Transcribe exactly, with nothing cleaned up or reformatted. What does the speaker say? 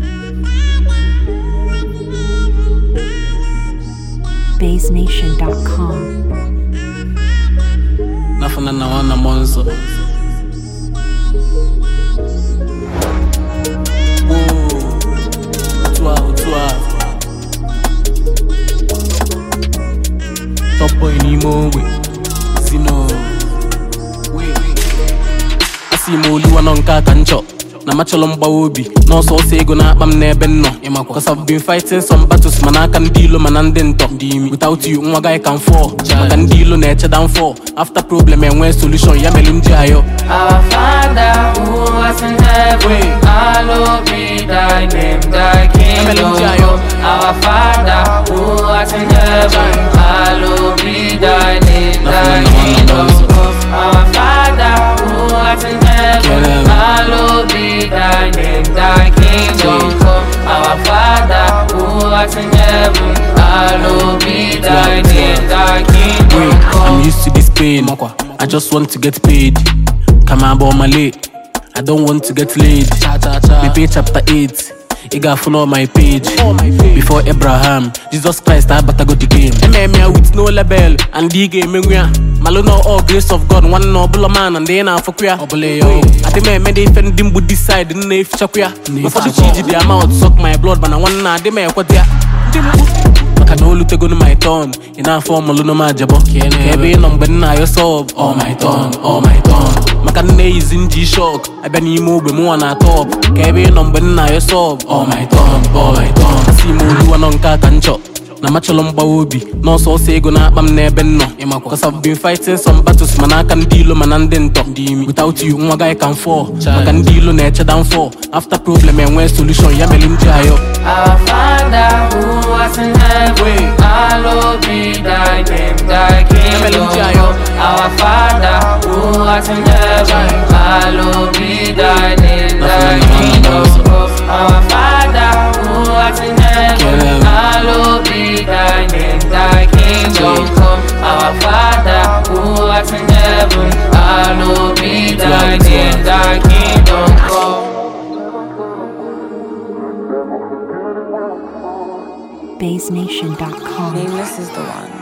Base Nation dot com. Nothing na wana monzo. Utwa utwa. Top boy ni mo we. Zino. Asi mo liwa nonka kancho. Na machalomba obi. No so sego na akpam n'ebe nno. Cause I've been fighting some battles, man I can deal man and then talk. Without you, one guy can fall. I can deal on each down fall. After problem and when solution, yeah melum jayo. Our Father who was in heaven, hallowed be thy name, thy kingdom. Our Father who was in heaven, hallowed be thy name, thy kingdom. Our Father who was in heaven, hallowed be thy name, thy kingdom. Our Father who art in heaven, hallowed be thy name, thy kingdom. I'm used to this pain. I just want to get paid. Come on, boy, my late. I don't want to get laid. We pay chapter eight. You gotta follow my page. Before Abraham, Jesus Christ, I better go the game. M M A with no label, and the game, Malone all grace of God, one noble man, and then I for queer. I think I made defend him with this side, and if Chakuya. Before the cheese, the amount suck my blood, but I want na they may what they are. I can only take on my turn. In a form, Malone Majabo. Can't be number nine, your soul. Oh my turn, oh my turn. Makane is in G-Shock. I been emo be more on top. Can't be number nine, your soul. Oh my turn, oh my turn. I see more you and Uncle Kancho. Na machalomba obi, no so sego na akpam n'ebe nno. Cause I've been fighting some battles, man I can deal man and then talk. Without you, one guy can fall. I can deal on each down fall. After problem and when solution, yeah melum jayo. Our Father who was in heaven, hallowed be thy name, thy kingdom. Our Father who was in heaven, hallowed be thy name, thy kingdom. Our Father who was in heaven, hallowed be thy name, thy kingdom come. Our Father who art in heaven, hallowed be thy name, thy kingdom come. Base Nation dot com. Nameless is the one.